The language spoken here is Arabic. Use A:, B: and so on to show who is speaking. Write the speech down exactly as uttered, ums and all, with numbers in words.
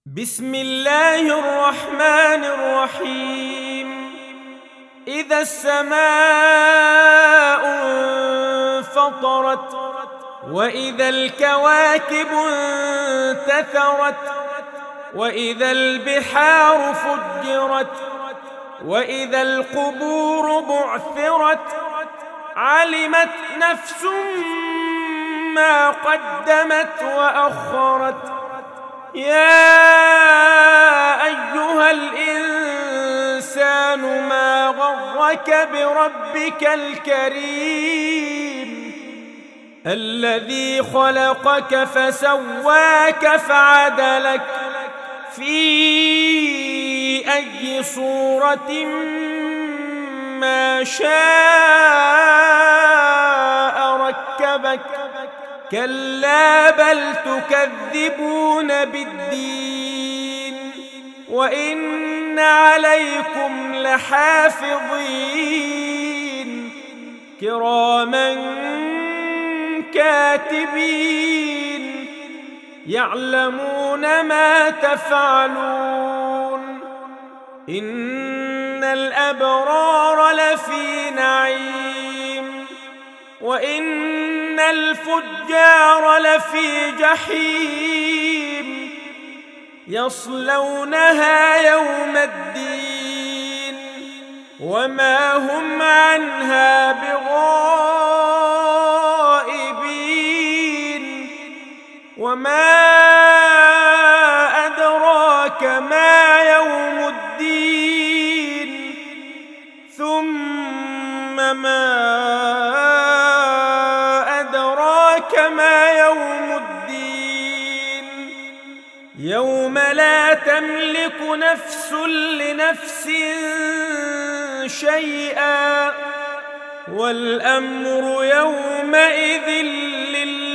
A: بسم الله الرحمن الرحيم. إذا السماء انفطرت وإذا الكواكب انتثرت وإذا البحار فجرت وإذا القبور بعثرت علمت نفس ما قدمت وأخرت. يا أيها الإنسان ما غرك بربك الكريم الذي خلقك فسواك فعدلك في أي صورة ما شاء ركبك. كلا بل تكذبون بالدين وإن عليكم لحافظين كراما كاتبين يعلمون ما تفعلون. إن الأبرار لفي نعيم وإن الفجار لفي جحيم يصلونها يوم الدين وما هم عنها بغائبين. وما أدراك ما يوم الدين ثم ما كما يوم الدين يوم لا تملك نفس لنفس شيئا والأمر يومئذ لله.